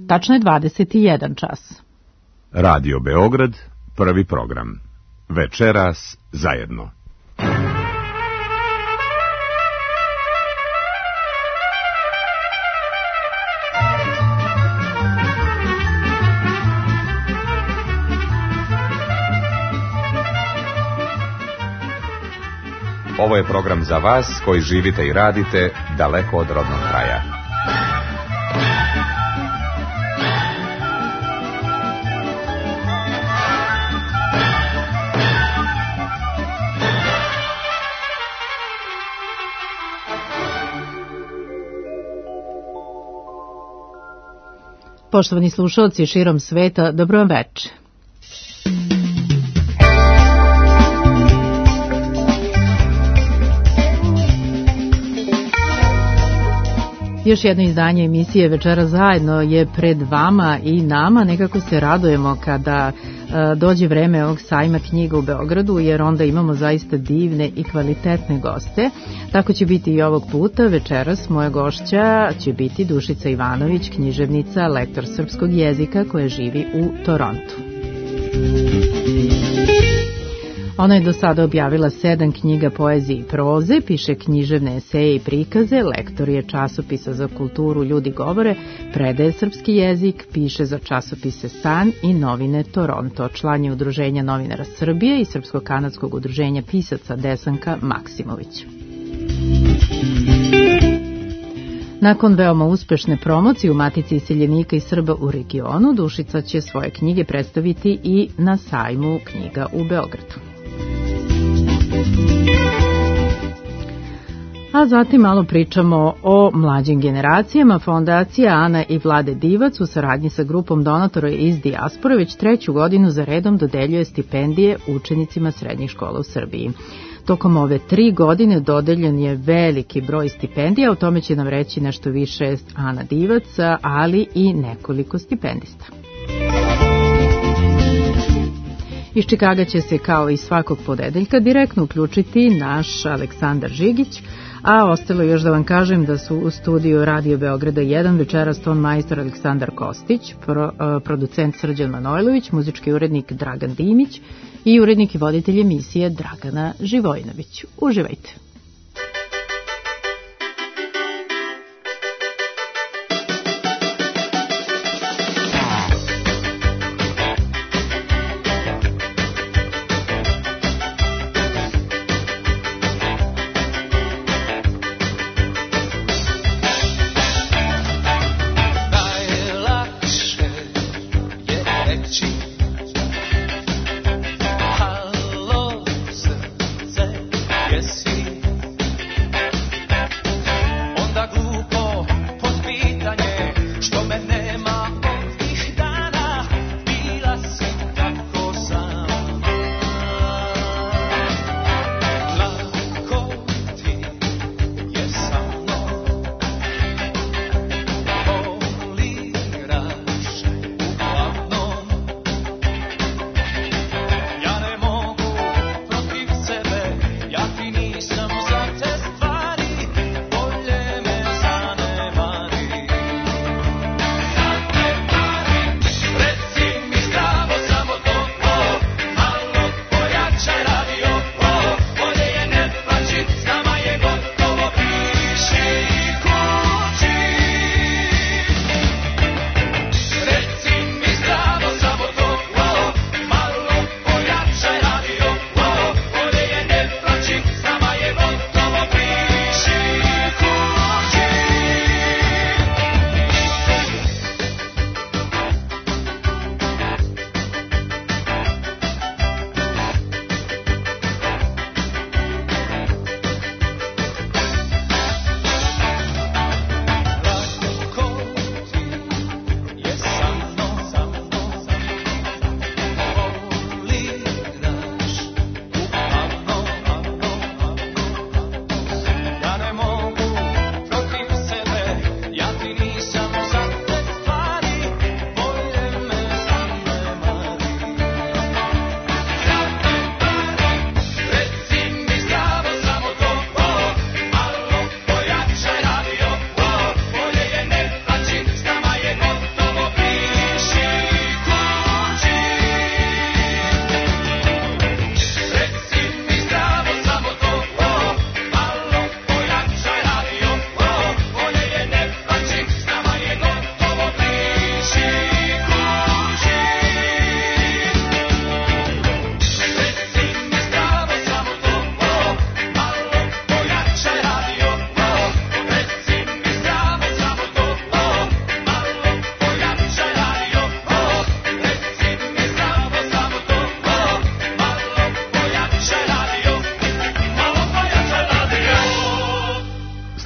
Tačno je 21 čas. Radio Beograd, prvi program. Večeras zajedno. Ovo je program za vas koji živite i radite daleko od rodnog kraja. Poštovani slušalci širom sveta, dobro vam večer. Još jedno izdanje emisije Večera zajedno je pred vama i nama. Nekako se radujemo kada dođe vreme ovog sajma knjiga u Beogradu, jer onda imamo zaista divne i kvalitetne goste. Tako će biti i ovog puta. Večeras moja gošća će biti Dušica Ivanović, književnica, lektor srpskog jezika koja živi u Torontu. Ona je do sada objavila 7 knjiga poezije i proze, piše književne eseje i prikaze, lektor je časopisa za kulturu Ljudi govore, predaje srpski jezik, piše za časopise San i novine Toronto, član je Udruženja novinara Srbije i Srpsko-kanadskog udruženja pisaca Desanka Maksimović. Nakon veoma uspešne promocije u Matici iseljenika i Srba u regionu, Dušica će svoje knjige predstaviti i na sajmu knjiga u Beogradu. A zatim malo pričamo o mlađim generacijama. Fondacija Ana i Vlade Divac u saradnji sa grupom donatora iz dijaspore već 3. godinu za redom dodeljuje stipendije učenicima srednjih škola u Srbiji. Tokom ove 3 godine dodeljen je veliki broj stipendija, o tome će nam reći nešto više Ana Divac, ali i nekoliko stipendista. Iz Čikaga će se kao i svakog ponedeljka direktno uključiti naš Aleksandar Žigić, a ostalo još da vam kažem da su u studiju Radio Beograda 1 večeras ton majstor Aleksandar Kostić, producent Srđan Manojlović, muzički urednik Dragan Dimić i urednik i voditelj emisije Dragana Živojinović. Uživajte! Halo, srce, jesi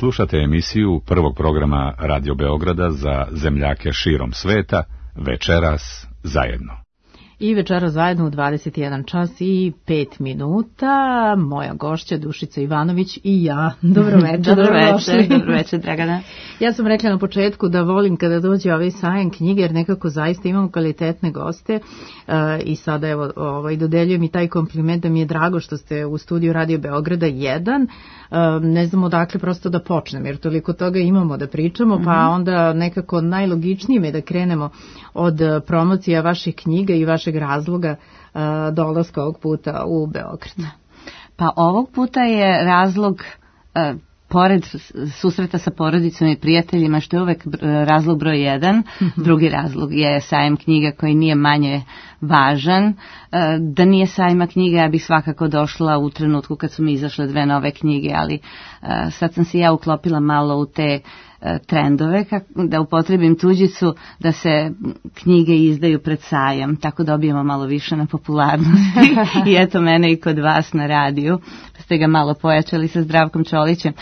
Slušate emisiju prvog programa Radio Beograda za zemljake širom sveta, Večeras zajedno. I večeras zajedno u 21 čas i 5 minuta. Moja gošća Dušica Ivanović i ja. Dobro večer. Dobro večer, Dragana. Ja sam rekla na početku da volim kada dođe ovaj sajam knjige, jer nekako zaista imamo kvalitetne goste i sada evo dodeljujem i taj kompliment da mi je drago što ste u studiju Radio Beograda 1. Ne znam odakle prosto da počnem, jer toliko toga imamo da pričamo, pa onda nekako najlogičnije je da krenemo od promocija vaših knjiga i vašeg razloga dolaska ovog puta u Beograd. Pa ovog puta je razlog, pored susreta sa porodicom i prijateljima, što je uvek razlog broj 1, drugi razlog je sajam knjiga koji nije manje važan. Da nije sajma knjiga, ja bih svakako došla u trenutku kad su mi izašle 2 nove knjige, ali sad sam se ja uklopila malo u te trendove, da upotrebim tuđicu, da se knjige izdaju pred sajam, tako dobijemo malo više na popularnosti i eto mene i kod vas na radiju, pa ste ga malo pojačali sa Zdravkom Čolićem.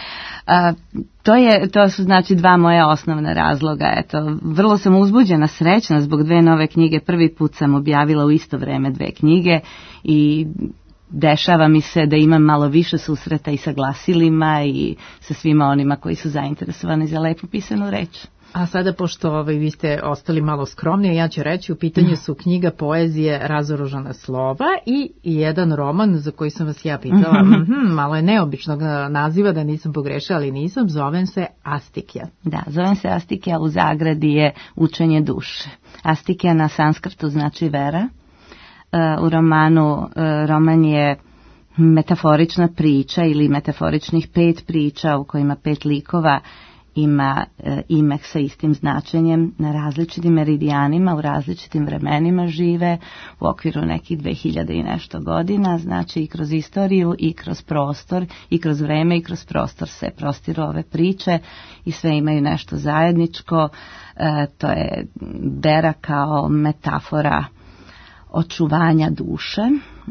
To su znači 2 moja osnovna razloga. Eto, vrlo sam uzbuđena, srećna zbog 2 nove knjige. Prvi put sam objavila u isto vreme 2 knjige i dešava mi se da imam malo više susreta i sa glasilima i sa svima onima koji su zainteresovani za lepo pisanu reč. A sada, pošto vi ste ostali malo skromniji, ja ću reći, u pitanju su knjiga poezije Razoružana slova i jedan roman za koji sam vas ja pitala, malo je neobičnog naziva, da nisam pogrešila, ali nisam, zovem se Astikja. Da, zovem se Astikja, u zagradi je učenje duše. Astikja na sanskrtu znači vera. U roman je metaforična priča ili metaforičnih 5 priča u kojima 5 likova ima ime sa istim značenjem na različitim meridijanima, u različitim vremenima žive, u okviru nekih 2000 i nešto godina, znači i kroz istoriju i kroz prostor i kroz vreme i kroz prostor se prostiru ove priče i sve imaju nešto zajedničko. To je vera kao metafora očuvanja duše,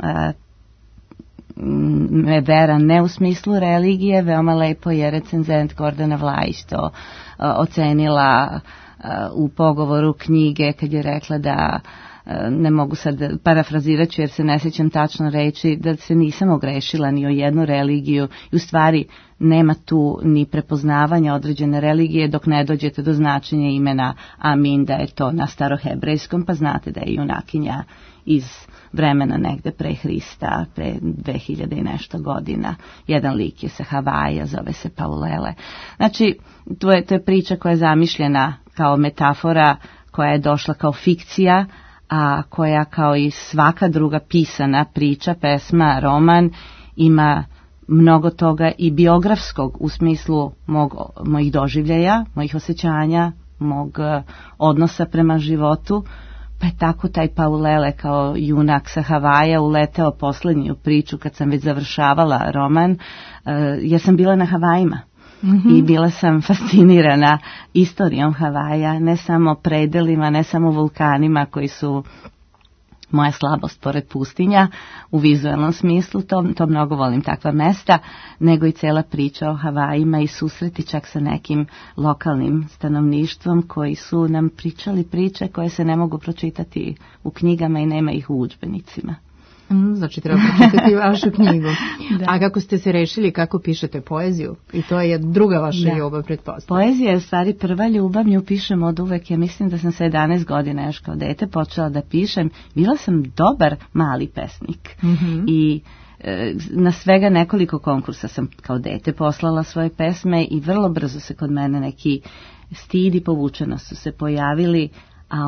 vera ne u smislu religije. Veoma lepo je recenzent Gordana Vlajić to ocenila u pogovoru knjige kad je rekla da, ne mogu sad parafrazirat ću jer se ne sjećam tačno reći, da se nisam ogrešila ni o jednu religiju i u stvari nema tu ni prepoznavanja određene religije dok ne dođete do značenja imena Amin, da je to na starohebrejskom, pa znate da je junakinja iz vremena negde pre Hrista, pre 2000 i nešto godina. Jedan lik je sa Havaja, zove se Paulele. Znači, to je priča koja je zamišljena kao metafora, koja je došla kao fikcija, a koja kao i svaka druga pisana priča, pesma, roman, ima mnogo toga i biografskog u smislu mojih doživljaja, mojih osjećanja, mog odnosa prema životu. Pa je tako taj Paulele kao junak sa Havaja uleteo poslednju priču kad sam već završavala roman, jer sam bila na Havajima. I bila sam fascinirana istorijom Havaja, ne samo predelima, ne samo vulkanima koji su moja slabost pored pustinja u vizualnom smislu, to mnogo volim takva mesta, nego i cela priča o Havajima i susreti čak sa nekim lokalnim stanovništvom koji su nam pričali priče koje se ne mogu pročitati u knjigama i nema ih u udžbenicima. Znači treba pročitati vašu knjigu. A kako ste se rešili, kako pišete poeziju? I to je druga vaša ljubav, pretpostavljam. Poezija je u stvari prva ljubav, nju pišem od uvek. Ja mislim da sam sa 11 godina još kao dete počela da pišem. Bila sam dobar mali pesnik. I na svega nekoliko konkursa sam kao dete poslala svoje pesme i vrlo brzo se kod mene neki stid i povučenost su se pojavili, a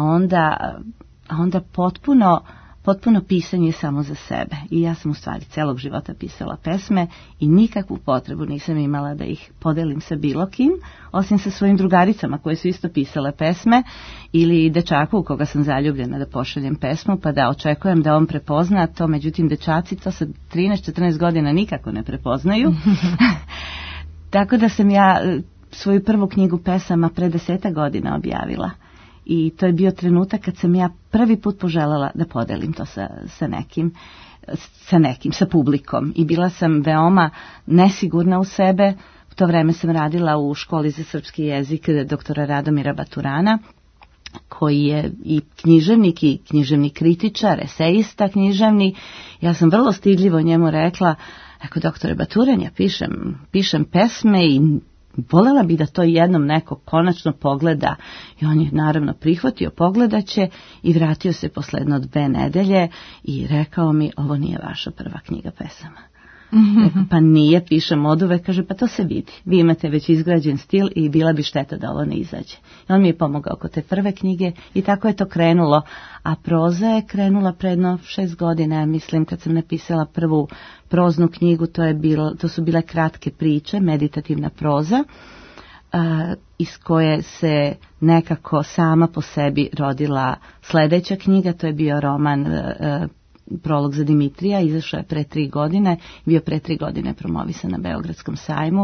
onda potpuno pisanje samo za sebe. I ja sam u stvari celog života pisala pesme i nikakvu potrebu nisam imala da ih podelim sa bilo kim, osim sa svojim drugaricama koje su isto pisale pesme ili dečaku u koga sam zaljubljena da pošaljem pesmu pa da očekujem da on prepozna to, međutim dečaci to sa 13-14 godina nikako ne prepoznaju. Tako da sam ja svoju prvu knjigu pesama pre 10 godina objavila. I to je bio trenutak kad sam ja prvi put poželjela da podelim to sa publikom. I bila sam veoma nesigurna u sebe. U to vreme sam radila u školi za srpski jezik doktora Radomira Baturana, koji je i književni kritičar, esejista književni. Ja sam vrlo stidljivo njemu rekla, ako doktore Baturan, ja pišem pesme i voljela bi da to jednom neko konačno pogleda. I on je naravno prihvatio, pogledaće i vratio se posle 2 nedelje i rekao mi, ovo nije vaša prva knjiga pesama. Rekao, pa nije, pišem oduvek, kaže, pa to se vidi. Vi imate već izgrađen stil i bila bi šteta da ovo ne izađe. I on mi je pomogao kod te prve knjige i tako je to krenulo. A proza je krenula predno 6 godina, mislim, kad sam napisala prvu proznu knjigu, to su bile kratke priče, meditativna proza, iz koje se nekako sama po sebi rodila sledeća knjiga, to je bio roman Prolog za Dimitrija, izašao je pre 3 godine, bio pre 3 godine promovisan na Beogradskom sajmu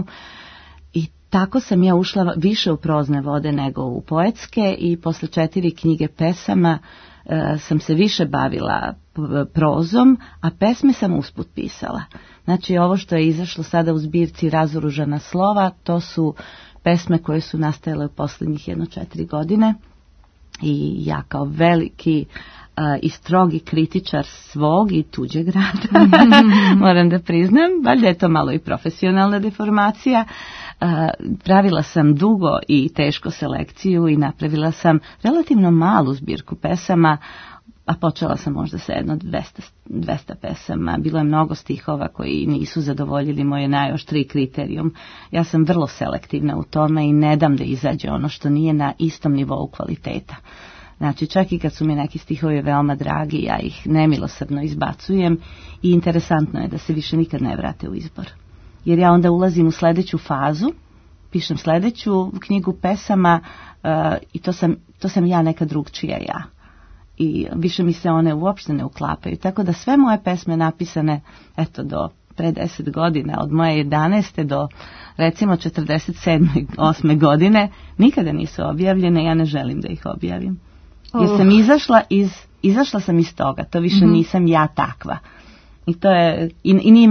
i tako sam ja ušla više u prozne vode nego u poetske i posle 4 knjige pesama sam se više bavila prozom, a pesme sam usput pisala. Znači ovo što je izašlo sada u zbirci Razoružana slova, to su pesme koje su nastajale u posljednjih 4 godine i ja kao veliki i strogi kritičar svog i tuđeg rada, moram da priznam, valjda je to malo i profesionalna deformacija. Pravila sam dugo i teško selekciju i napravila sam relativno malu zbirku pesama, a počela sam možda sa 200 pesama. Bilo je mnogo stihova koji nisu zadovoljili moje najoštriji kriterijum. Ja sam vrlo selektivna u tome i ne dam da izađe ono što nije na istom nivou kvaliteta. Znači, čak i kad su mi neki stihovi veoma dragi, ja ih nemilosrdno izbacujem i interesantno je da se više nikad ne vrate u izbor. Jer ja onda ulazim u sledeću fazu, pišem sledeću knjigu pesama i to sam ja neka drugčija ja. I više mi se one uopšte ne uklapaju. Tako da sve moje pesme napisane, do pre 10 godina, od moje 11. do recimo 47. 8. godine, nikada nisu objavljene, ja ne želim da ih objavim. Jer sam izašla sam iz toga, to više nisam ja takva. I to je, i nije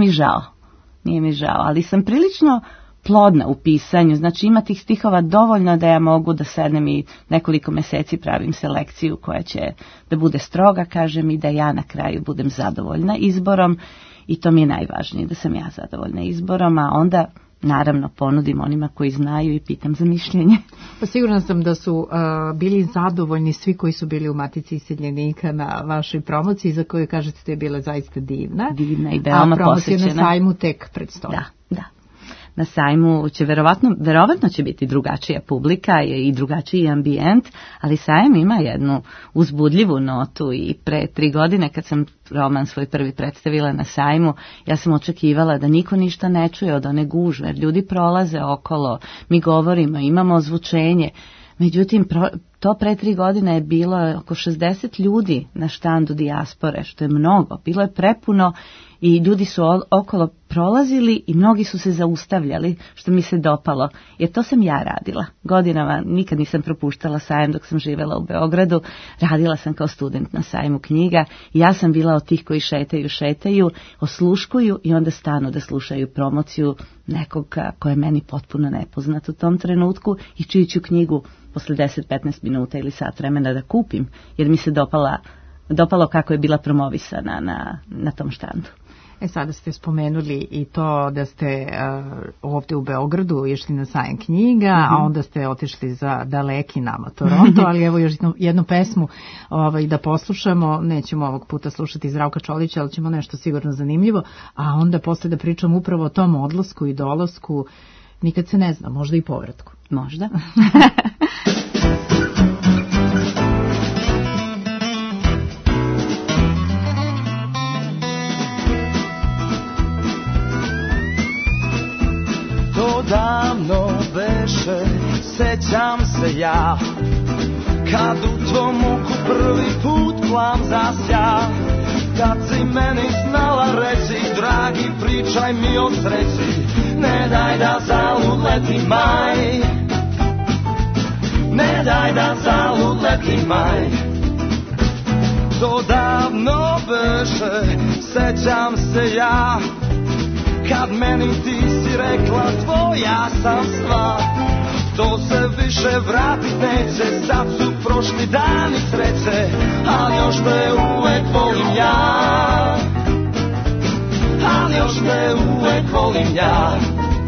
mi žao, ali sam prilično plodna u pisanju, znači ima tih stihova dovoljno da ja mogu da sednem i nekoliko meseci pravim selekciju koja će da bude stroga, kažem, i da ja na kraju budem zadovoljna izborom i to mi je najvažnije, da sam ja zadovoljna izborom, a onda naravno ponudim onima koji znaju i pitam za mišljenje. Pa sigurna sam da su bili zadovoljni svi koji su bili u Matici iseljenika na vašoj promociji, za koju kažete da je bila zaista divna. Divna i veoma posvećena. A promocija na sajmu tek predstoji. Da. Na sajmu će verovatno će biti drugačija publika i drugačiji ambijent, ali sajam ima jednu uzbudljivu notu i pre 3 godine kad sam roman svoj prvi predstavila na sajmu, ja sam očekivala da niko ništa ne čuje od one gužve, jer ljudi prolaze okolo, mi govorimo, imamo ozvučenje. Međutim, to pre 3 godine je bilo oko 60 ljudi na štandu dijaspore, što je mnogo. Bilo je prepuno i ljudi su okolo prolazili i mnogi su se zaustavljali, što mi se dopalo. Jer to sam ja radila. Godinama nikad nisam propuštala sajam dok sam živjela u Beogradu. Radila sam kao student na sajmu knjiga i ja sam bila od tih koji šetaju, osluškuju i onda stanu da slušaju promociju nekog ko je meni potpuno nepoznat u tom trenutku i čiju ću knjigu posle 10-15 minuta ili sat vremena da kupim, jer mi se dopalo kako je bila promovisana na tom štandu. Sada ste spomenuli i to da ste ovdje u Beogradu išli na sajam knjiga, a onda ste otišli za daleki nama Toronto, ali evo još jednu pesmu da poslušamo. Nećemo ovog puta slušati Zdravka Čolića, ali ćemo nešto sigurno zanimljivo, a onda posle da pričamo upravo o tom odlasku i dolasku, nikad se ne zna, možda i povratku. Možda. Davno beše, sećam se ja, kad u tom oku prvi put plan zasja, kad si meni znala reći, dragi pričaj mi o sreći, ne daj da zalud leti maj, ne daj da zalud leti maj. To davno beše, sećam se ja, kad meni ti si rekla tvoja sam stvar. To se više vratit neće, sad su prošli dani sreće, ali još te uvek volim ja, ali još te uvek volim ja.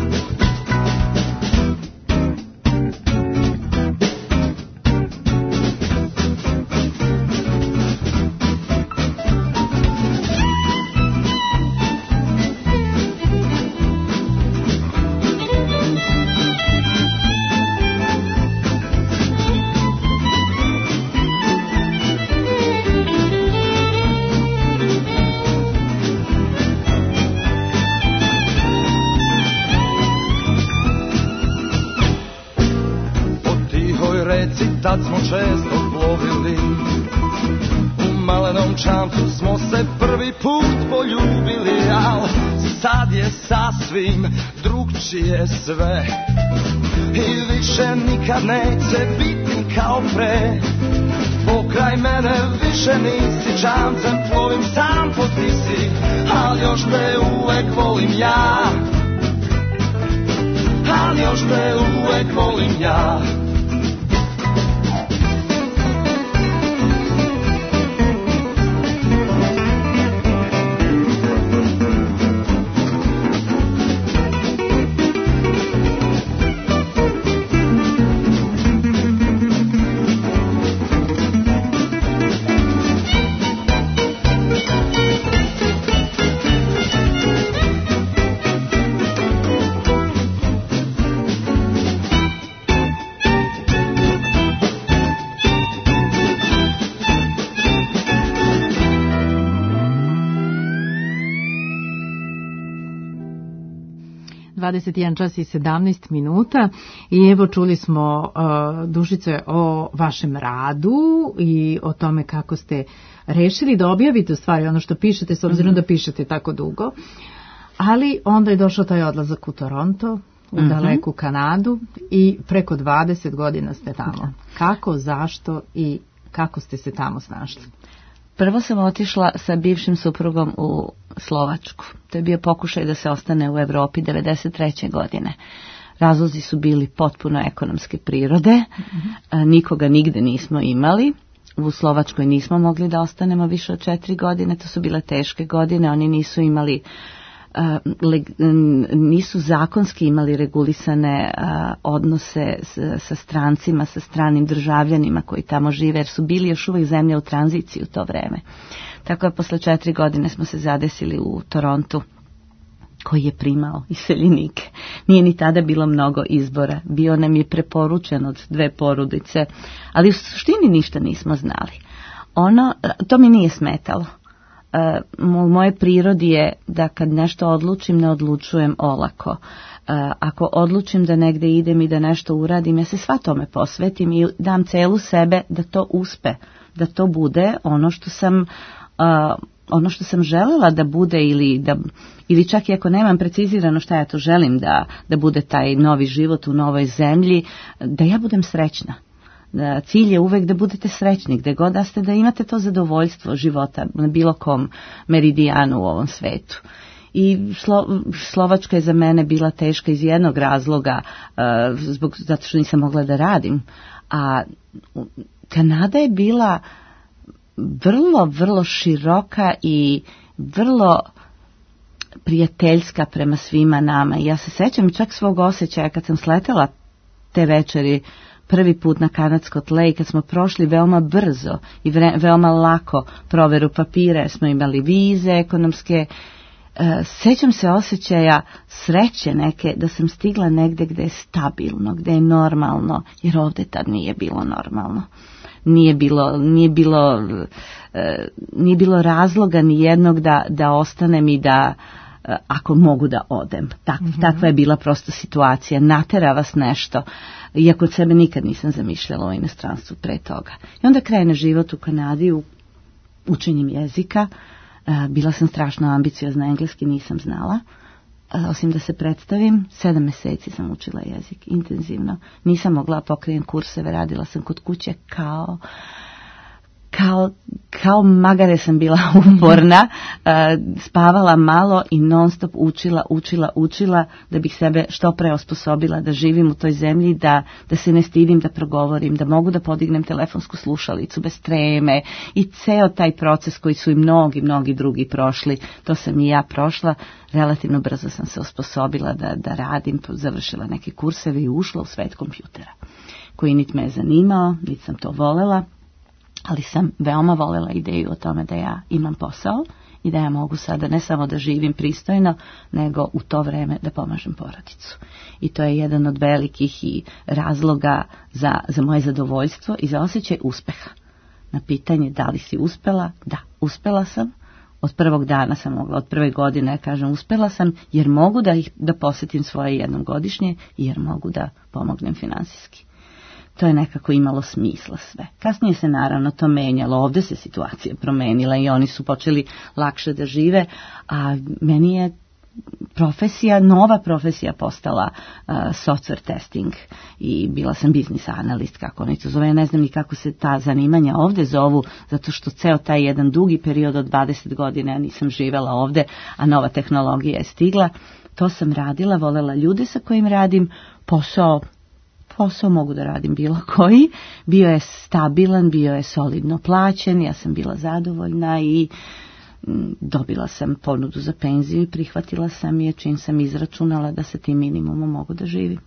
Tad smo često plovili, u malenom čamcu smo se prvi put poljubili, al sad je sasvim drugčije sve i više nikad neće biti kao pre. Pokraj mene više nisi, čamcem plovim sam po Tisi, al još te uvek volim ja, al još te uvek volim ja. čas i 17 minuta i evo čuli smo Dušice o vašem radu i o tome kako ste rešili da objavite u stvari ono što pišete, s obzirom da pišete tako dugo, ali onda je došao taj odlazak u Toronto, u daleku Kanadu i preko 20 godina ste tamo. Kako, zašto i kako ste se tamo snašli? Prvo sam otišla sa bivšim suprugom u Slovačku. To je bio pokušaj da se ostane u Evropi 1993. godine. Razlozi su bili potpuno ekonomske prirode. Nikoga nigde nismo imali. U Slovačkoj nismo mogli da ostanemo više od 4 godine. To su bile teške godine. Oni nisu imali nisu zakonski imali regulisane odnose sa strancima, sa stranim državljanima koji tamo žive, jer su bili još uvijek zemlja u tranziciji u to vreme. Tako je posle 4 godine smo se zadesili u Torontu, koji je primao iseljenike. Nije ni tada bilo mnogo izbora. Bio nam je preporučen od 2 porodice, ali u suštini ništa nismo znali. To mi nije smetalo. U moje prirodi je da kad nešto odlučim, ne odlučujem olako. Ako odlučim da negde idem i da nešto uradim, ja se sva tome posvetim i dam celu sebe da to uspe, da to bude ono što sam želela da bude, ili čak i ako nemam precizirano šta ja to želim da bude taj novi život u novoj zemlji, da ja budem srećna. Cilj je uvek da budete srećni, gde god da ste, da imate to zadovoljstvo života na bilo kom meridijanu u ovom svetu. I Slovačka je za mene bila teška iz jednog razloga, zato što nisam mogla da radim. A Kanada je bila vrlo, vrlo široka i vrlo prijateljska prema svima nama. I ja se sećam čak svog osjećaja kad sam sletela te večeri prvi put na kanadsko tle i kad smo prošli veoma brzo i veoma lako proveru papira, jer smo imali vize ekonomske. Sećam se osjećaja sreće neke da sam stigla negde gde je stabilno, gde je normalno, jer ovde tad nije bilo normalno. Nije bilo razloga ni jednog da ostanem i da ako mogu da odem. Takva je bila prosto situacija. Natera vas nešto. Iako od sebe nikad nisam zamišljala o inostranstvu pre toga. I onda krene život u Kanadi učenjem jezika. Bila sam strašno ambiciozna, engleski nisam znala. Osim da se predstavim, 7 meseci sam učila jezik, intenzivno. Nisam mogla pokrijem kurseve, radila sam kod kuće kao kao magare sam bila uporna, spavala malo i non stop učila da bih sebe što pre osposobila da živim u toj zemlji, da se ne stidim da progovorim, da mogu da podignem telefonsku slušalicu bez treme i ceo taj proces koji su i mnogi drugi prošli, to sam i ja prošla. Relativno brzo sam se osposobila da radim, završila neke kurseve i ušla u svet kompjutera, koji niti me je zanimao, niti sam to volela, ali sam veoma volela ideju o tome da ja imam posao i da ja mogu sada ne samo da živim pristojno, nego u to vreme da pomažem porodicu. I to je jedan od velikih i razloga za moje zadovoljstvo i za osjećaj uspeha. Na pitanje da li si uspela? Da, uspela sam. Od prvog dana sam mogla, od prve godine kažem uspela sam, jer mogu da posjetim svoje jednom godišnje i jer mogu da pomognem finansijski. To je nekako imalo smisla sve. Kasnije se naravno to menjalo, ovdje se situacija promenila i oni su počeli lakše da žive, a meni je nova profesija postala software testing i bila sam biznis analist, kako oni to zove. Ja ne znam ni kako se ta zanimanja ovdje zovu, zato što ceo taj jedan dugi period od 20 godina ja nisam živela ovdje, a nova tehnologija je stigla. To sam radila, volela ljude sa kojim radim, posao mogu da radim bilo koji, bio je stabilan, bio je solidno plaćen, ja sam bila zadovoljna i dobila sam ponudu za penziju i prihvatila sam je čim sam izračunala da sa tim minimumom mogu da živim.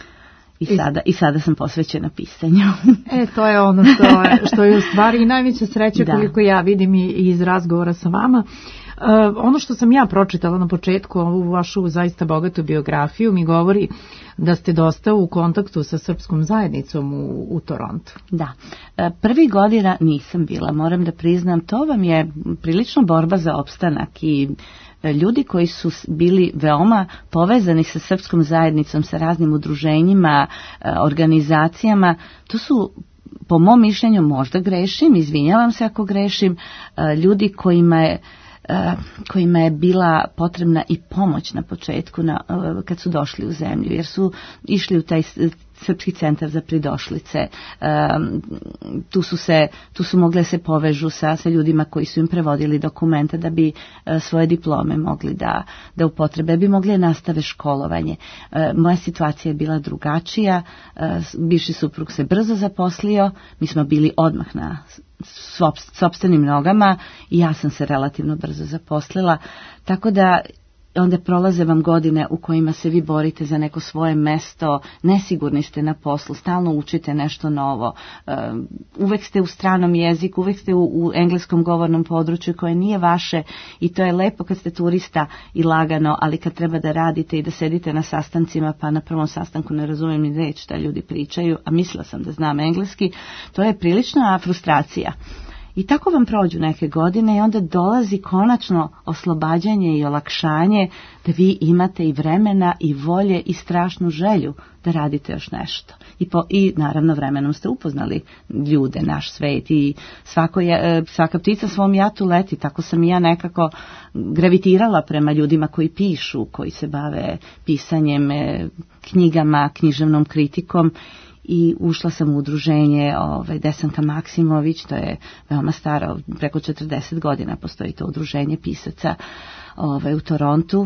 I sada sam posvećena pisanju. To je ono što je u stvari i najveća sreća koliko ja vidim i iz razgovora sa vama. Ono što sam ja pročitala na početku, ovu vašu zaista bogatu biografiju, mi govori da ste dosta u kontaktu sa srpskom zajednicom u Torontu. Da, prvi godina nisam bila, moram da priznam, to vam je prilično borba za opstanak i ljudi koji su bili veoma povezani sa srpskom zajednicom, sa raznim udruženjima, organizacijama, to su, po mom mišljenju, možda grešim, izvinjavam se ako grešim, ljudi kojima je bila potrebna i pomoć na početku kad su došli u zemlju, jer su išli u taj Srpski centar za pridošlice. Tu su mogle se povežu sa ljudima koji su im prevodili dokumente da bi svoje diplome mogli da upotrebe, bi mogli nastave školovanje. Moja situacija je bila drugačija, bivši suprug se brzo zaposlio, mi smo bili odmah na sopstvenim nogama i ja sam se relativno brzo zaposlila, tako da onda prolaze vam godine u kojima se vi borite za neko svoje mesto, nesigurni ste na poslu, stalno učite nešto novo, uvek ste u stranom jeziku, uvek ste u engleskom govornom području koje nije vaše i to je lepo kad ste turista i lagano, ali kad treba da radite i da sedite na sastancima, pa na prvom sastanku ne razumijem ni reč šta ljudi pričaju, a mislila sam da znam engleski, to je prilična frustracija. I tako vam prođu neke godine i onda dolazi konačno oslobađanje i olakšanje da vi imate i vremena i volje i strašnu želju da radite još nešto. I naravno vremenom ste upoznali ljude, naš svet i svaka ptica svom jatu leti. Tako sam i ja nekako gravitirala prema ljudima koji pišu, koji se bave pisanjem, knjigama, književnom kritikom. I ušla sam u udruženje Desanka Maksimović, to je veoma staro, preko 40 godina postoji to udruženje pisaca u Torontu,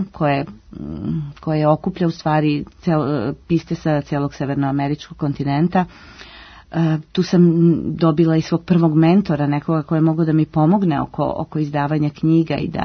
koje okuplja u stvari piste sa cijelog severnoameričkog kontinenta. Tu sam dobila i svog prvog mentora, nekoga koji je mogao da mi pomogne oko izdavanja knjiga i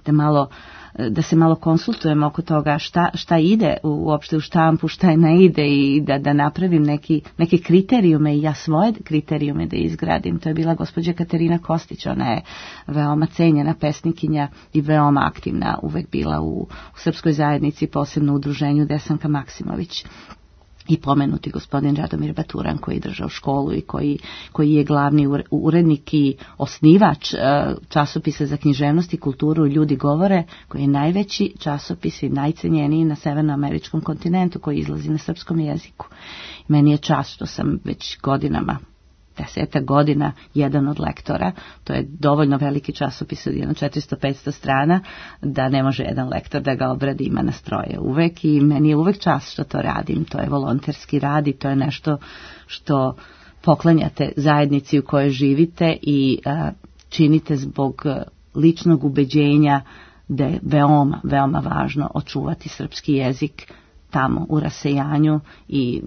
da se malo konsultujemo oko toga šta ide uopšte u štampu, šta ne ide i da napravim neke kriterijume i ja svoje kriterijume da izgradim. To je bila gospođa Katarina Kostić, ona je veoma cenjena pesnikinja i veoma aktivna, uvek bila u srpskoj zajednici, posebno u udruženju Desanka Maksimović. I pomenuti gospodin Radomir Baturan koji je držao školu i koji je glavni urednik i osnivač časopisa za književnost i kulturu Ljudi govore, koji je najveći časopis i najcenjeniji na severnoameričkom kontinentu koji izlazi na srpskom jeziku. Meni je čast što sam već godinama, 10 godina, jedan od lektora. To je dovoljno veliki časopis od 400-500 strana da ne može jedan lektor da ga obradi, ima nas troje uvek i meni je uvek čast što to radim. To je volonterski rad i to je nešto što poklanjate zajednici u kojoj živite i činite zbog ličnog ubeđenja da je veoma, veoma važno očuvati srpski jezik tamo u rasejanju i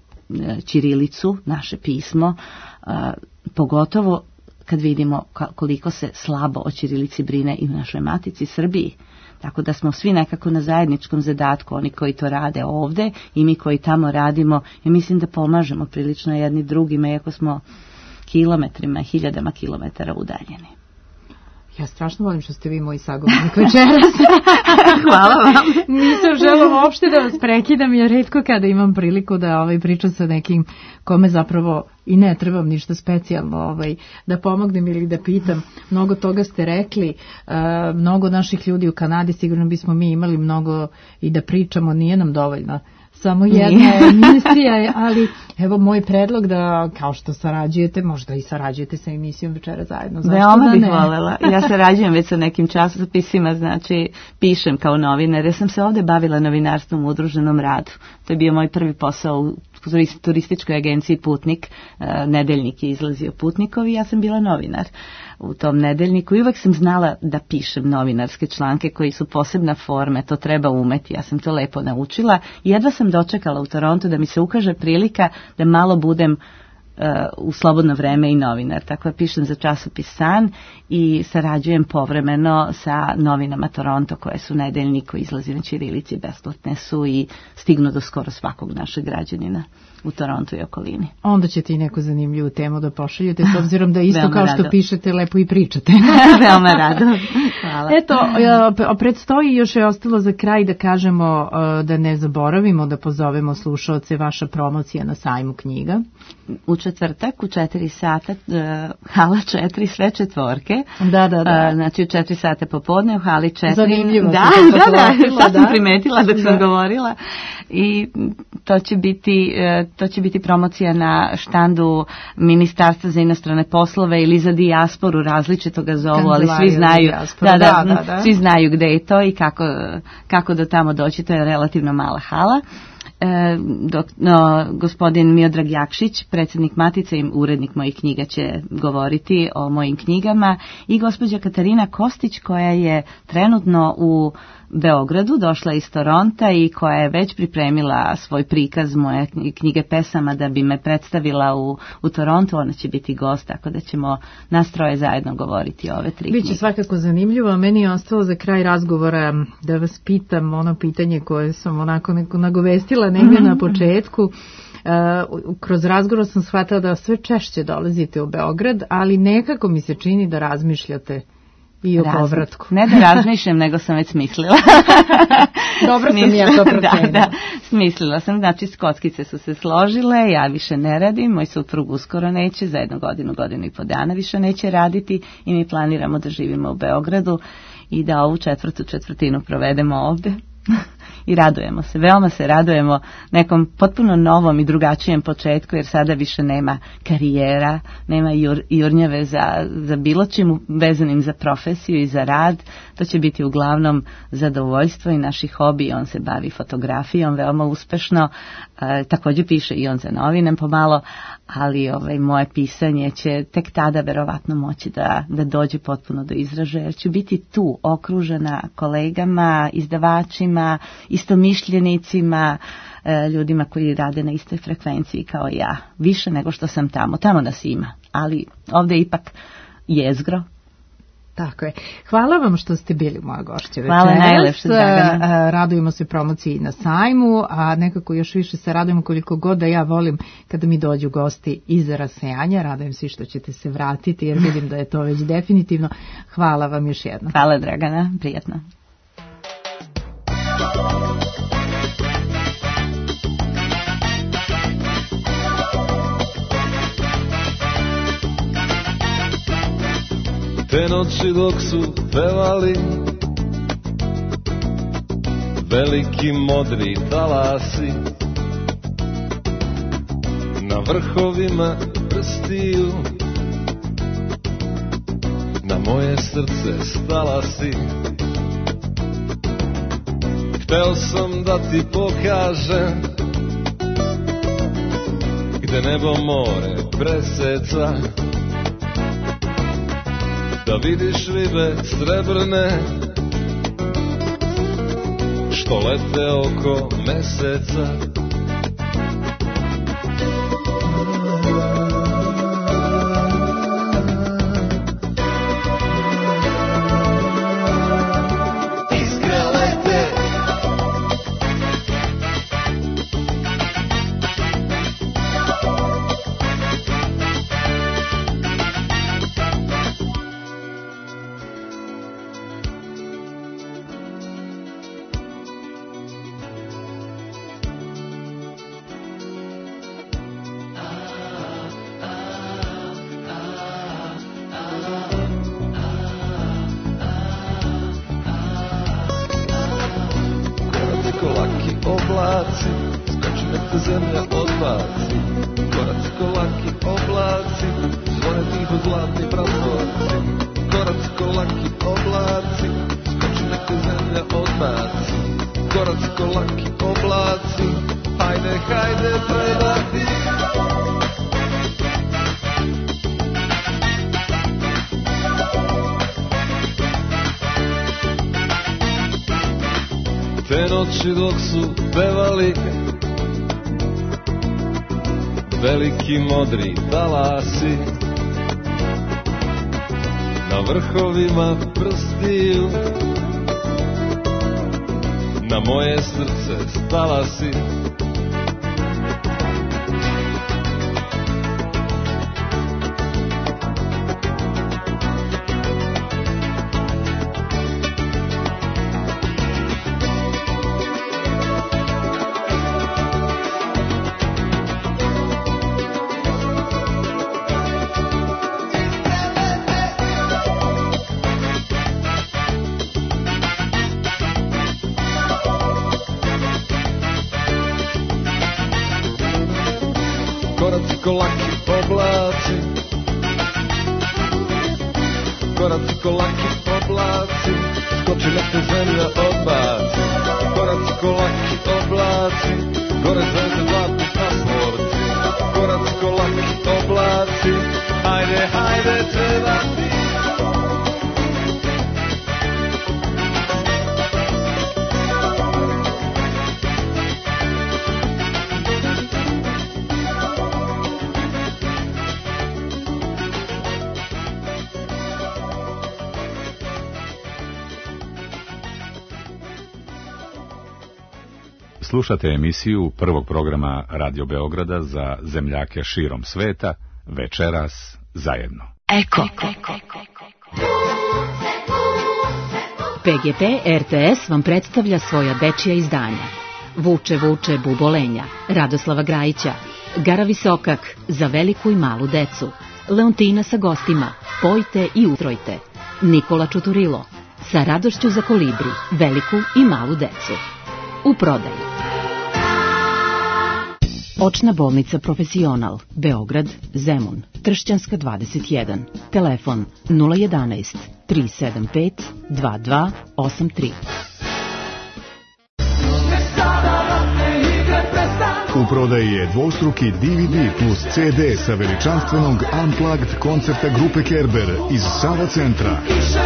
ćirilicu, naše pismo, pogotovo kad vidimo koliko se slabo o ćirilici brine i u našoj matici Srbiji. Tako da smo svi nekako na zajedničkom zadatku, oni koji to rade ovde i mi koji tamo radimo, i mislim da pomažemo prilično jedni drugima, iako smo kilometrima, hiljadama kilometara udaljeni. Ja strašno volim što ste vi moji sagovornik večeras. Hvala vam. Nisam želela uopšte da vas prekidam, jer retko kada imam priliku da pričam sa nekim kome zapravo i ne trebam ništa specijalno da pomognem ili da pitam. Mnogo toga ste rekli, mnogo naših ljudi u Kanadi, sigurno bismo mi imali mnogo i da pričamo, nije nam dovoljno samo jedna emisija, ali evo moj predlog da, kao što sarađujete, možda i sarađujete sa emisijom Večera zajedno. Veoma bih voljela. Ja sarađujem već sa nekim časopisima, znači pišem kao novinar. Ja sam se ovde bavila novinarstvom u udruženom radu. To je bio moj prvi posao u turističkoj agenciji Putnik. Nedeljnik je izlazio Putnikovi, ja sam bila novinar u tom nedeljniku i uvek sam znala da pišem novinarske članke koji su posebna forme, to treba umeti, ja sam to lepo naučila i jedva sam dočekala u Torontu da mi se ukaže prilika da malo budem u slobodno vreme i novinar. Tako da pišem za časopis San i sarađujem povremeno sa novinama Toronto koje su nedeljnik koji izlazi na ćirilici, besplatne su i stignu do skoro svakog našeg građanina u Torontu i okolini. Onda ćete i neku zanimljivu temu da pošaljete, s obzirom da isto kao što pišete, lepo i pričate. Veoma rado. Hvala. Eto, predstoji, još je ostalo za kraj da kažemo, da ne zaboravimo da pozovemo slušaoce, vaša promocija na sajmu knjiga. U četvrtak, u 4 sata, hala 4, sve četvorke. Da. Znači u 4 sata popodne, u hali 4. Zanimljivo. Da, sad sam primetila dok sam govorila. I to će biti promocija na štandu Ministarstva za inostrane poslove ili za dijasporu, različito ga zovu, ali svi znaju, svi znaju gde je to i kako do tamo doći, to je relativno mala hala. Gospodin Miodrag Jakšić, predsjednik Matice i urednik mojih knjiga, će govoriti o mojim knjigama i gospođa Katarina Kostić, koja je trenutno u Beogradu, došla iz Toronta i koja je već pripremila svoj prikaz moje knjige pesama da bi me predstavila u Torontu. Ona će biti gost, tako da ćemo nas troje zajedno govoriti o ove 3 knjige. Biće svakako zanimljivo. Meni je ostalo za kraj razgovora da vas pitam ono pitanje koje sam onako nagovestila negdje na početku. Kroz razgovor sam shvatila da sve češće dolazite u Beograd, ali nekako mi se čini da razmišljate i o povratku. Ne da razmišljam, nego sam već smislila. Dobro sam ja to procenila. Da, smislila sam. Znači, kockice su se složile, ja više ne radim, moj suprug uskoro neće, za 1 godinu, 1.5 godina više neće raditi i mi planiramo da živimo u Beogradu i da ovu četvrtinu provedemo ovde. I radujemo se, veoma se radujemo nekom potpuno novom i drugačijem početku, jer sada više nema karijera, nema jurnjave za bilo čim vezanim za profesiju i za rad. To će biti uglavnom zadovoljstvo i naši hobi. On se bavi fotografijom veoma uspešno, također piše i on za novine pomalo, ali moje pisanje će tek tada verovatno moći da dođe potpuno do izražaja, jer ću biti tu okružena kolegama, izdavačima, istomišljenicima, ljudima koji rade na istoj frekvenciji kao ja. Više nego što sam tamo. Tamo nas ima, ali ovdje je ipak jezgro. Tako je. Hvala vam što ste bili moja gošća večeras. Hvala najlepše, Dragana. Radujemo se promociji na sajmu, a nekako još više se radujemo koliko god da ja volim kada mi dođu gosti iz rasejanja. Radujem se što ćete se vratiti, jer vidim da je to već definitivno. Hvala vam još jednom. Hvala, Dragana. Prijatno. Te noći dok su pevali veliki modri talasi, na vrhovima prstiju na moje srce stala si. Hteo sam da ti pokažem te nebo more preseca, da vidiš ribe srebrne što lete oko meseca. Dok su pevali veliki modri talasi, na vrhovima prstiju na moje srce stala si. Slušate emisiju prvog programa Radio Beograda za zemljake širom sveta, večeras zajedno. Eko. PGP RTS vam predstavlja svoja dečija izdanja. Vuče Bubolenja, Radoslava Grajića, Gara Visokak, za veliku i malu decu, Leontina sa gostima, Pojte i utrojte, Nikola Čuturilo, Sa radošću za kolibri, veliku i malu decu. U prodaju. Očna bolnica Profesional, Beograd, Zemun, Tršćanska 21, telefon 011 375 2283. U prodaji je dvostruki DVD plus CD sa veličanstvenog Unplugged koncerta grupe Kerber iz Sava centra.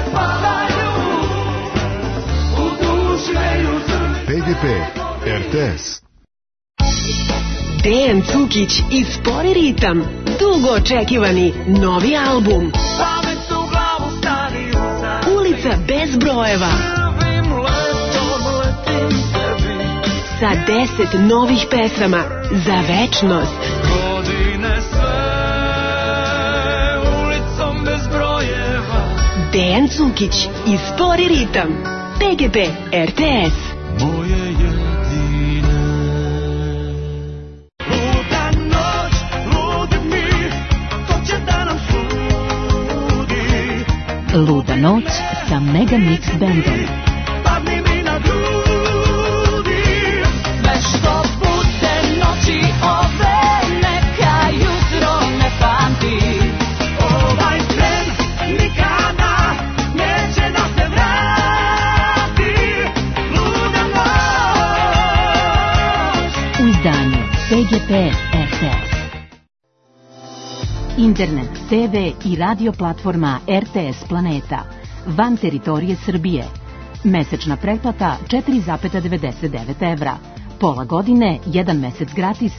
PGP RTS. Dejan Cukić i Spori ritam, dugo očekivani novi album. Ulica bez brojeva. Sa 10 novih pesama za večnost. Dejan Cukić i Spori ritam. PGP RTS. Moje jedine. Luda noć, ludi mi, to će da nam sudi. Luda noć sa Mega Mix bandom. Padni mi na grudi. Sve što bude noći ove, neka jutro ne pamti. Ovaj tren nikada neće da se vrati. Luda noć. U izdanju PGP RTS. internet, TV i radio platforma RTS Planeta, van teritorije Srbije. Mesečna pretplata 4,99 evra. Pola godine, 1 mesec gratis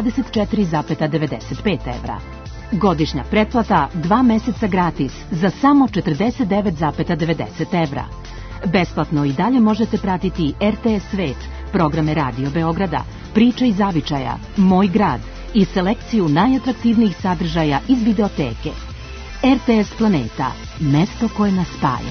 24,95 evra. Godišnja pretplata 2 meseca gratis za samo 49,90 evra. Besplatno i dalje možete pratiti RTS Svet, programe Radio Beograda, Priče iz zavičaja, Moj grad i selekciju najatraktivnijih sadržaja iz videoteke. RTS Planeta, mesto koje nas spaja.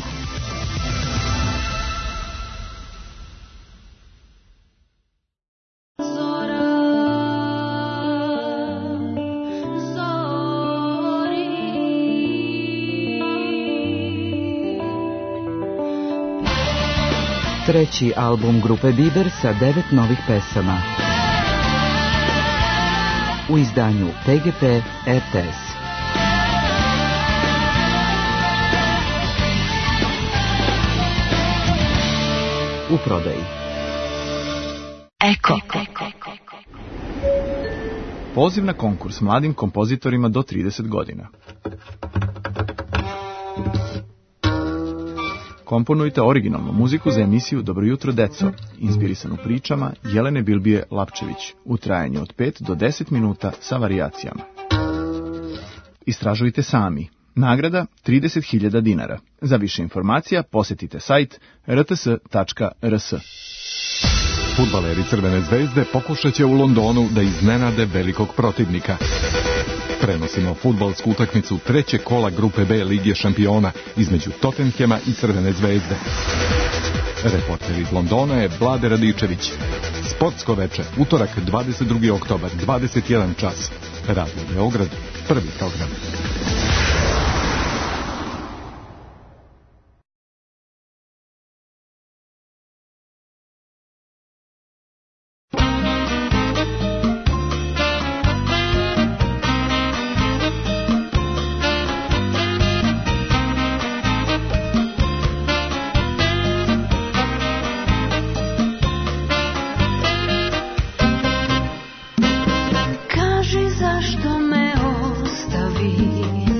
Treći album grupe Biber sa 9 novih pesama. U izdanju PGP RTS. U prodaji. Eko. Poziv na konkurs mladim kompozitorima do 30 godina. Komponujte originalnu muziku za emisiju Dobro jutro deco, inspirisanu pričama Jelene Bilbije Lapčević, u trajanju od 5 do 10 minuta sa varijacijama. Istražujte sami. Nagrada 30.000 dinara. Za više informacija posetite sajt rts.rs. Fudbaleri Crvene zvezde pokušat će u Londonu da iznenade velikog protivnika. Prenosimo fudbalsku utakmicu trećeg kola grupe B Lige šampiona između Tottenhema i Crvene zvezde. Reporter iz Londona je Vlade Radičević. Sportsko veče, utorak 22. oktobar, 21 čas. Radio Beograd, prvi program. Kaži zašto me ostavi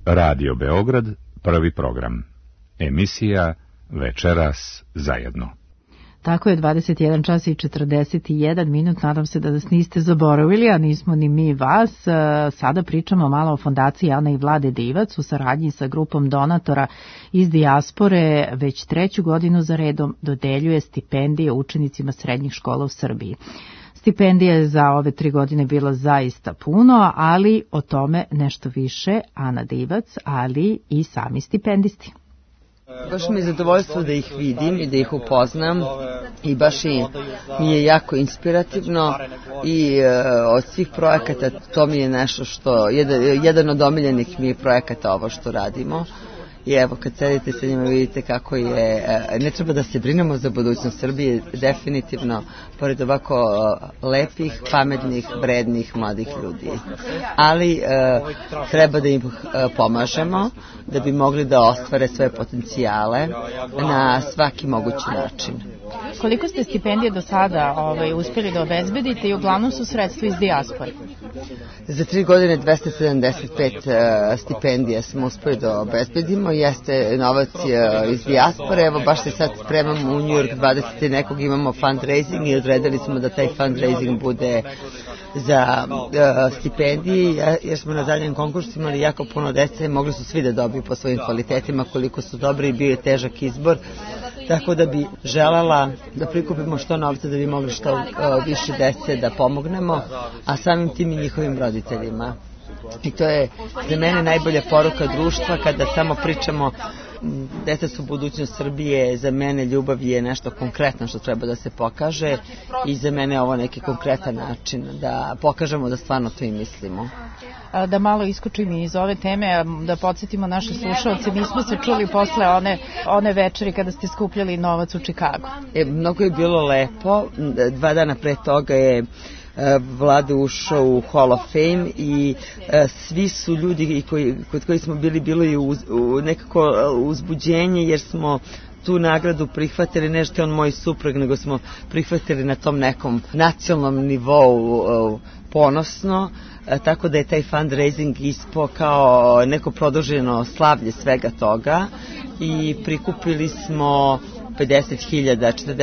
Radio Beograd, prvi program. Emisija Večeras zajedno. Tako je, 21 čas i 41 minut, nadam se da nas niste zaboravili, a nismo ni mi vas. Sada pričamo malo o fondaciji Ana i Vlade Divac u saradnji sa grupom donatora iz dijaspore. Već 3. godinu za redom dodeljuje stipendije učenicima srednjih škola u Srbiji. Stipendija je za ove 3 godine bila zaista puno, ali o tome nešto više Ana Divac, ali i sami stipendisti. Baš mi je zadovoljstvo da ih vidim i da ih upoznam i baš mi je jako inspirativno i od svih projekata to mi je nešto što, jedan od omiljenih mi je projekata ovo što radimo. I evo, kad sedite sa njima vidite kako je, ne treba da se brinemo za budućnost Srbije, definitivno, pored ovako lepih, pametnih, vrednih, mladih ljudi. Ali treba da im pomažemo, da bi mogli da ostvare svoje potencijale na svaki mogući način. Koliko ste stipendije do sada uspjeli da obezbedite i uglavnom su sredstva iz dijaspore? Za 3 godine 275 stipendija smo uspjeli da obezbedimo, jeste novac iz dijaspore, evo baš se sad spremamo u New York 20. nekog imamo fundraising i odredili smo da taj fundraising bude za stipendije, jer smo na zadnjem konkursu imali jako puno dece, mogli su svi da dobiju po svojim kvalitetima koliko su dobri i bio je težak izbor, tako da bi želela da prikupimo što novca da bi mogli što više dece da pomognemo, a samim tim i njihovim roditeljima. I to je za mene najbolja poruka društva kada samo pričamo deca su budućnost Srbije, za mene ljubav je nešto konkretno što treba da se pokaže i za mene je ovo neki konkretan način da pokažemo da stvarno to i mislimo. Da malo iskočim iz ove teme, da podsjetimo naše slušalce, mi smo se čuli posle one večeri kada ste skupljali novac u Čikagu. Mnogo je bilo lepo, 2 dana pre toga je Vlada ušao u Hall of Fame i svi su ljudi kod koji smo bili, bilo je nekako uzbuđenje jer smo tu nagradu prihvatili, ne što je on moj suprug, nego smo prihvatili na tom nekom nacionalnom nivou ponosno, tako da je taj fundraising ispao kao neko produženo slavlje svega toga i prikupili smo 50.000,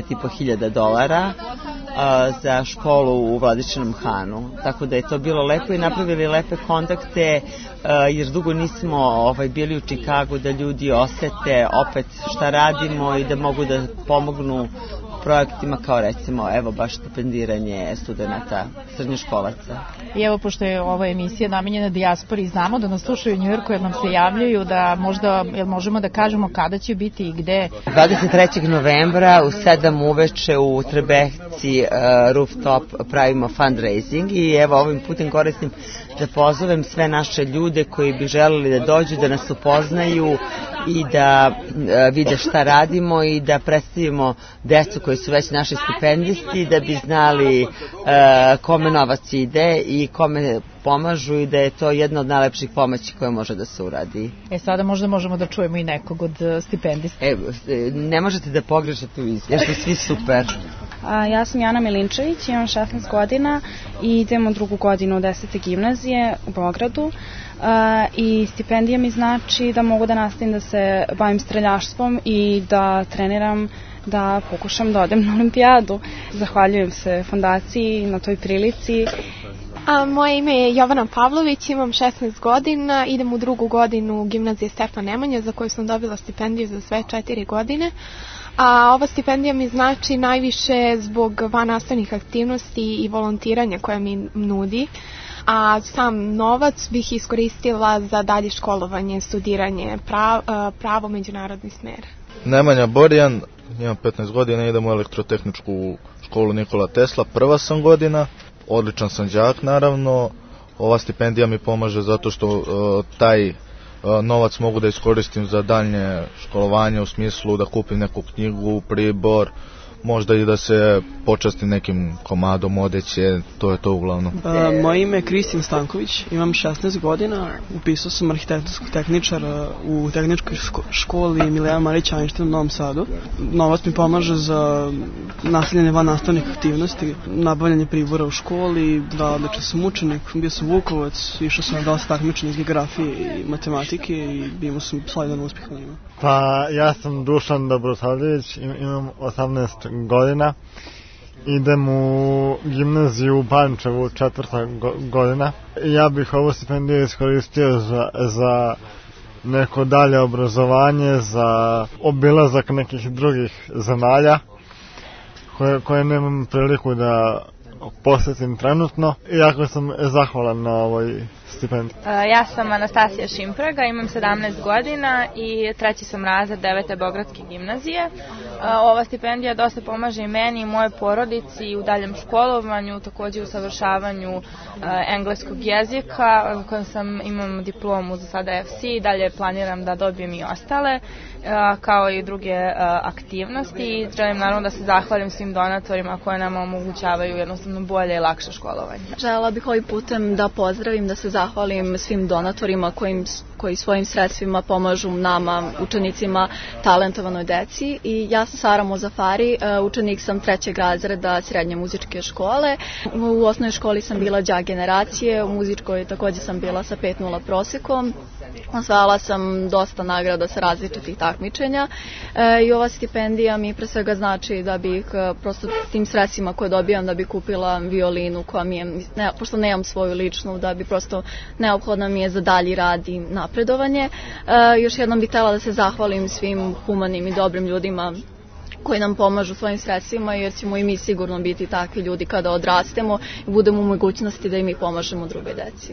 $49.500 za školu u Vladičinom Hanu. Tako da je to bilo lepo i napravili lepe kontakte, jer dugo nismo bili u Čikagu, da ljudi osete opet šta radimo i da mogu da pomognu projektima kao recimo evo baš stipendiranje studenta srednjoškolaca. I evo, pošto je ova emisija namenjena dijaspori, znamo da nas slušaju u Njujorku jer nam se javljaju, da možda, jel možemo da kažemo kada će biti i gde? 23. novembra u 7 uveče u Trebekci rooftop pravimo fundraising i evo ovim putem koristim da pozovem sve naše ljude koji bi želeli da dođu, da nas upoznaju i da vide šta radimo i da predstavimo decu koji su već naši stipendisti, da bi znali kome novac ide i kome pomažu i da je to jedna od najlepših pomoći koja može da se uradi. Sada možda možemo da čujemo i nekog od stipendista. Ne možete da pogrešate u izbor, jer su svi super. Ja sam Jana Milinčević, imam 16 godina i idem u 2. godinu 10. gimnazije u Beogradu. I stipendija mi znači da mogu da nastavim da se bavim streljaštvom i da treniram, da pokušam da odem na olimpijadu. Zahvaljujem se fondaciji na toj prilici. Moje ime je Jovana Pavlović, imam 16 godina, idem u 2. godinu gimnazije Stefan Nemanja za koju sam dobila stipendiju za sve 4 godine. A ova stipendija mi znači najviše zbog vannastavnih aktivnosti i volontiranja koje mi nudi. A sam novac bih iskoristila za dalje školovanje, studiranje, pravo, međunarodni smer. Nemanja Borjan, imam 15 godina, idem u elektrotehničku školu Nikola Tesla, 1. sam godina, odličan sam đak naravno. Ova stipendija mi pomaže zato što taj novac mogu da iskoristim za daljnje školovanje u smislu da kupim neku knjigu, pribor, možda i da se počasti nekim komadom odeće, to je to uglavnom. Moje ime je Kristin Stanković, imam 16 godina, upisao sam arhitektonskog tehničara u tehničkoj školi Milena Marić Einstein u Novom Sadu. Novac mi pomaže za nastavljanje van nastavnih aktivnosti, nabavljanje pribora u školi, da odličan sam učenik, bio sam Vukovac, išao sam na dosta takmičenja iz geografije i matematike i imao sam solidan uspjeh na njima. Pa ja sam Dušan Dobrosavljević, imam 18 godina, idem u gimnaziju u Pančevu, 4. godina. Ja bih ovu stipendiju iskoristio za neko dalje obrazovanje, za obilazak nekih drugih zemalja koje nemam priliku da posjetim trenutno, iako sam zahvalan na ovoj stipendiji. Ja sam Anastasija Šimpraga, imam 17 godina i 3. sam razred 9. Beogradske gimnazije. Ova stipendija dosta pomaže i meni i moje porodici u daljem školovanju, takođe u savršavanju engleskog jezika, kojem imam diplomu za sada FC i dalje planiram da dobijem i ostale, kao i druge aktivnosti. I želim naravno da se zahvalim svim donatorima koje nam omogućavaju jednostavno bolje i lakše školovanje. Želela bih ovim putem da pozdravim, da se zahvalim svim donatorima koji svojim sredstvima pomažu nama, učenicima, talentovanoj deci. I ja sam Sara Mozafari, učenik sam 3. razreda srednje muzičke škole. U osnovnoj školi sam bila đak generacije, u muzičkoj takođe sam bila sa 5.0 prosekom. Osvajala sam dosta nagrada sa različitih takmičenja i ova stipendija mi pre svega znači da bih prosto tim sredstvima koje dobijam da bi kupila violinu koja mi je, pošto nemam svoju ličnu, da bi prosto neophodna mi je za dalji rad i napredovanje. Još jednom bih htjela da se zahvalim svim humanim i dobrim ljudima koji nam pomažu svojim sredstvima, jer ćemo i mi sigurno biti takvi ljudi kada odrastemo i budemo u mogućnosti da i mi pomažemo drugoj deci.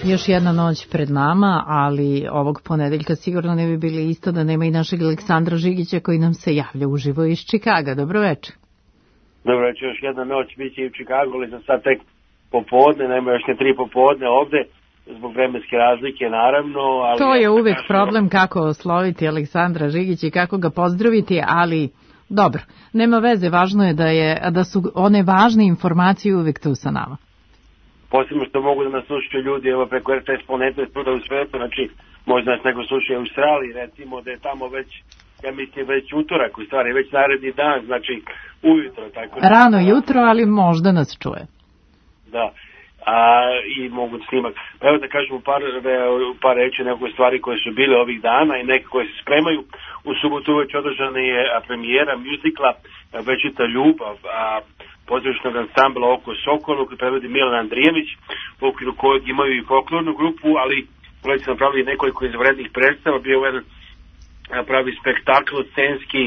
Još jedna noć pred nama, ali ovog ponedeljka sigurno ne bi bili isto da nema i našeg Aleksandra Žigića koji nam se javlja uživo iz Čikaga. Dobro večer. Dobro večer, još jedna noć biće i u Čikagu, ali sam sad tek popodne, nema još ne 3 popodne ovde, zbog vremenske razlike naravno. Ali to je uvek problem kako osloviti Aleksandra Žigića i kako ga pozdraviti, ali dobro, nema veze, važno je da su one važne informacije uvek tu sa nama. Posebno što mogu da nas slušaju ljudi evo preko RTS planete svuda u svetu, znači možda nas neko slušaju u Australiji, recimo da je tamo već, ja mislim već utorak, u stvari već naredni dan, znači ujutro. Tako da, rano jutro, ali možda nas čuje. Da, i mogu snimak. Evo da kažem par reći nekog stvari koje su bile ovih dana i neke koje se spremaju. U subotu već održana je premijera mjuzikla Večita ljubav, pozorišnog ansambla Oko Sokolu koji prevodi Milan Andrijević, u okviru kojeg imaju i folklornu grupu, ali koji su napravili nekoliko izvanrednih predstava, bio jedan pravi spektakl, scenski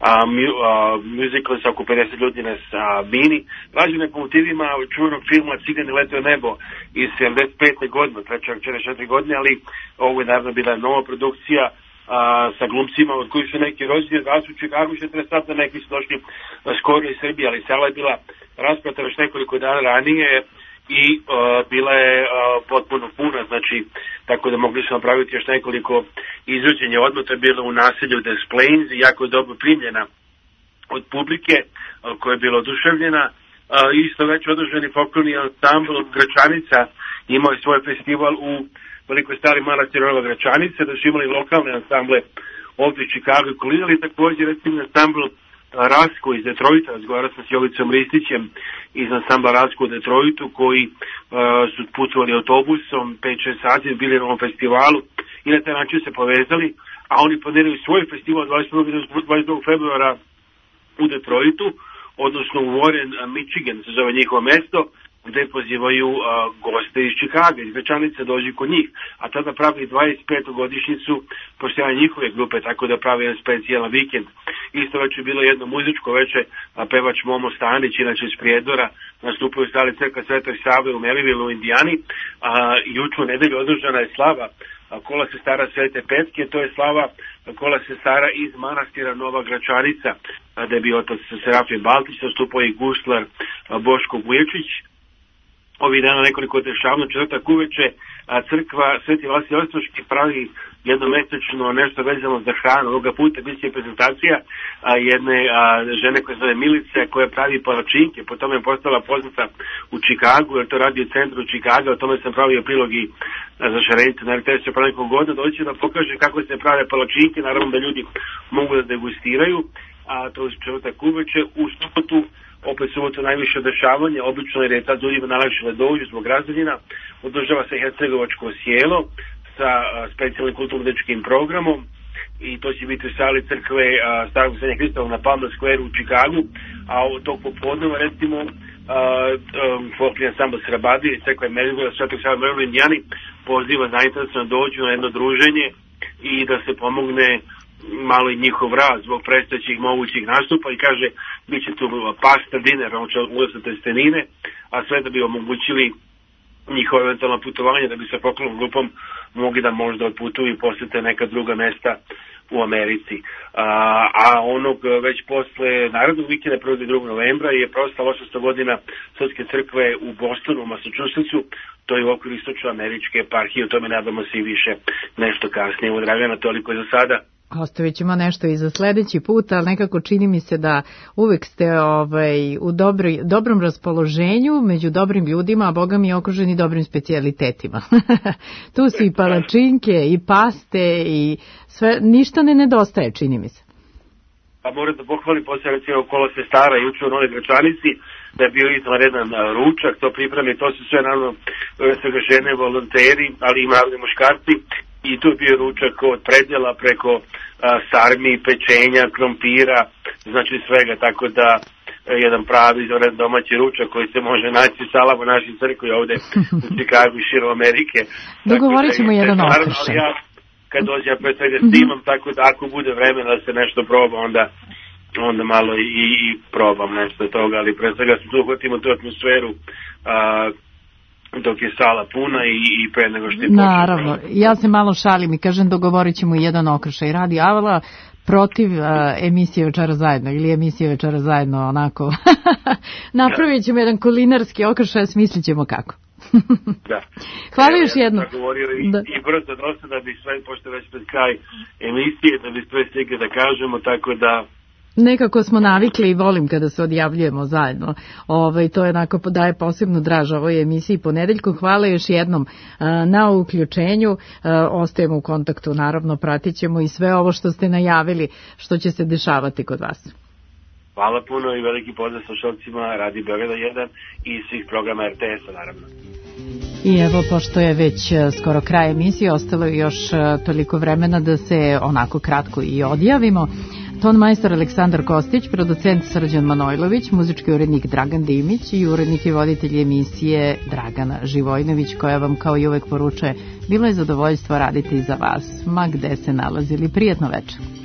muzikal sa oko 50 ljudi na bini, rađene po motivima čuvenog filma Cigani lete u nebo iz 75. godine, treća 4 godine, ali ovo je naravno bila nova produkcija sa glumcima od koji su neki rođeni da su u Čikagu, što je interesantno, neki su došli skoro iz Srbije, ali sala je bila rasprata već nekoliko dana ranije i bila je potpuno puna, znači tako da mogli su napraviti još nekoliko izvođenja. Odmah to je bilo u naselju Des Plaines i jako je dobro primljena od publike koja je bila oduševljena. Isto već održani folklorni ansambl Gračanica imao je svoj festival u Velikoj stari manastir Nova Gračanica, da su imali lokalne ansamble ovdje u Čikagu i okolini, također recimo ansambl Rasko iz Detroita, razgovarao sam s Jovicom Ristićem iz ansambla Rasko u Detroitu, koji su putovali autobusom 5-6 sati, bili na ovom festivalu i na taj način se povezali, a oni planiraju svoj festival 22. februara u Detroitu, odnosno u Warren, Michigan se zove njihovo mesto, gde pozivaju goste iz Čikaga, iz Gračanice dođi kod njih, a tada pravi 25. godišnjicu postojanja njihove grupe, tako da pravi jedan specijalan vikend. Isto već je bilo jedno muzičko veče, pevač Momo Stanić, inače iz Prijedora, nastupaju u stali crkva Svetog Save u Meliville u Indijani, juče u nedelju održana je slava kola sestara Svete Petke, to je slava kola sestara iz manastira Nova Gračanica, da je bio otac Serafim Baltić, nastupao i guslar Boško Vuječić. Ovih dana nekoliko dešavanja, četvrtak uveče, crkva Sveti Vasilij Ostroški pravi jednomesečno nešto vezano za hranu. Ovoga puta biće prezentacija jedne žene koja se zove Milice, koja pravi palačinke, po tome je postala poznata u Čikagu, jer to radi u centru Čikaga, o tome sam pravio prilog i za Šarenicu, na RTS je pravi nekog godina, doći da pokaže kako se prave palačinke, naravno da ljudi mogu da degustiraju, a to je četvrtak uveče. U subotu opet subotu najviše dešavanje, obično jer je tad ljudima najlakše da dođu zbog razdaljina, održava se Hercegovačko sjelo sa specijalnim kulturno-dečkim programom i to će biti u sali crkve Starog Svetog Kristova na Palmer Square u Čikagu, a od tog popodneva recimo folklorni ansambl Srabadi i crkva Meliville Svetog Save Meliville Indijani poziva zainteresovane da dođu na jedno druženje i da se pomogne malo i njihov rad zbog predstojećih mogućih nastupa i kaže bit će tu pasta, diner, on će ulaziti testenine, a sve da bi omogućili njihovo eventualno putovanje, da bi sa folklornom grupom mogli da možda odputuju i posjete neka druga mesta u Americi. A onog već posle narodnog vikenda 1. i 2. novembra je proslava 800 godina Srpske crkve u Bostonu, u Massachusettsu, to je u okviru istočnoameričke eparhije, o tome nadamo se i više nešto kasnije. Evo, Dragana, toliko je za sada. Ostavit ćemo nešto i za sledeći put, ali nekako čini mi se da uvek ste u dobrom raspoloženju, među dobrim ljudima, a Boga mi je okruženi dobrim specijalitetima. Tu su i palačinke, i paste, i sve, ništa ne nedostaje, čini mi se. Pa moram da pohvalim poslije recimo kola sestara juče u Novoj Gračanici, da je bio izvanredan ručak, to pripremi, to su sve naravno svega žene, volonteri, ali i naravno muškarci. I tu je bio ručak od predjela preko sarmi, pečenja, krompira, znači svega, tako da jedan pravi izvanredan domaći ručak koji se može naći u salama naših crkvi ovde u Čikagu i širom Amerike. Dogovorit ćemo jedan okršen. Ja kad dođem pre svega snimam, tako da ako bude vremena da se nešto proba, onda malo i probam nešto toga, ali pre svega se tu uhvatimo tu atmosferu dok je sala puna i pre nego što je počeo. Naravno, ja se malo šalim i kažem dogovorit ćemo jedan okršaj radi Avala protiv emisije Večera zajedno ili emisije Večera zajedno onako napravit ćemo jedan kulinarski okršaj, smislit ćemo kako. Da. Hvala još jednom. I brzo dosta da bi sve, pošto već pred kraj emisije, da bi sve stigli da kažemo, tako da nekako smo navikli i volim kada se odjavljujemo zajedno. To je onako daje posebnu draž ovoj emisiji ponedeljkom. Hvala još jednom na uključenju. Ostajemo u kontaktu, naravno pratit ćemo i sve ovo što ste najavili što će se dešavati kod vas. Hvala puno i veliki pozdrav slušalcima Radio Beograda 1 i svih programa RTS-a naravno. I evo, pošto je već skoro kraj emisije, ostalo je još toliko vremena da se onako kratko i odjavimo. Ton majstor Aleksandar Kostić, producent Srđan Manojlović, muzički urednik Dragan Dimić i urednik i voditelj emisije Dragana Živojnović, koja vam kao i uvek poručuje bilo je zadovoljstvo raditi za vas, ma gde se nalazili. Prijatno večer.